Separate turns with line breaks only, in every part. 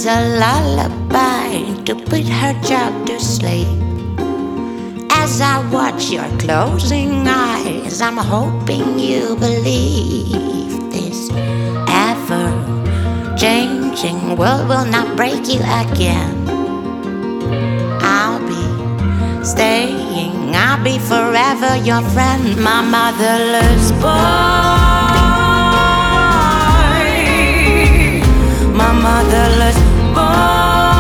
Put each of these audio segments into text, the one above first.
as a lullaby to put her child to sleep. As I watch your closing eyes, I'm hoping you believe this ever-changing world will not break you again. I'll be staying, I'll be forever your friend, my motherless boy. My motherless boy.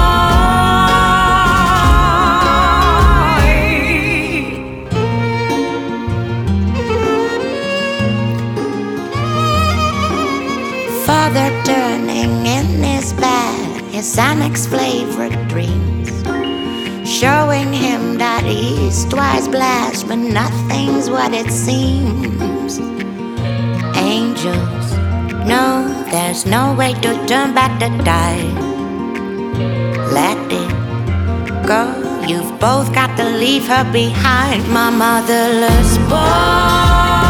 Father turning in his bed, his Xanax flavored dreams, showing him that he's twice blessed, but nothing's what it seems. Angels, no, there's no way to turn back the tide. Let it go, you've both got to leave her behind, my motherless boy.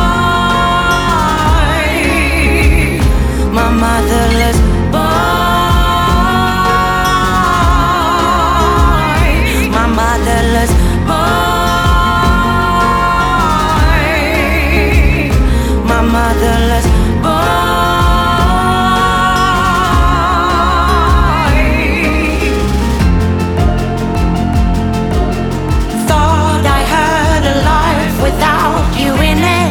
My motherless boy. My motherless boy. My motherless boy. Thought I had a life without you in it,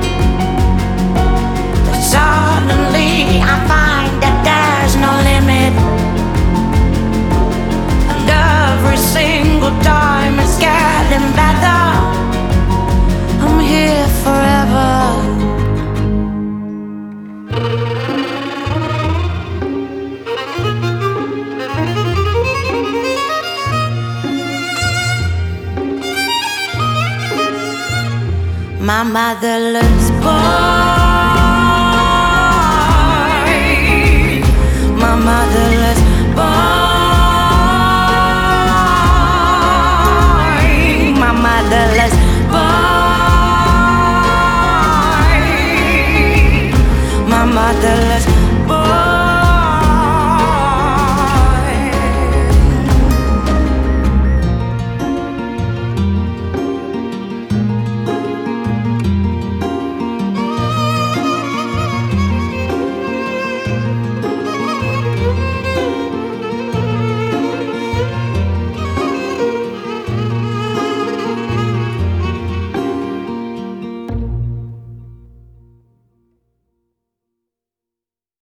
but suddenly I find that there's no limit, and every single time it's getting better. I'm here forever. My motherless boy. My mother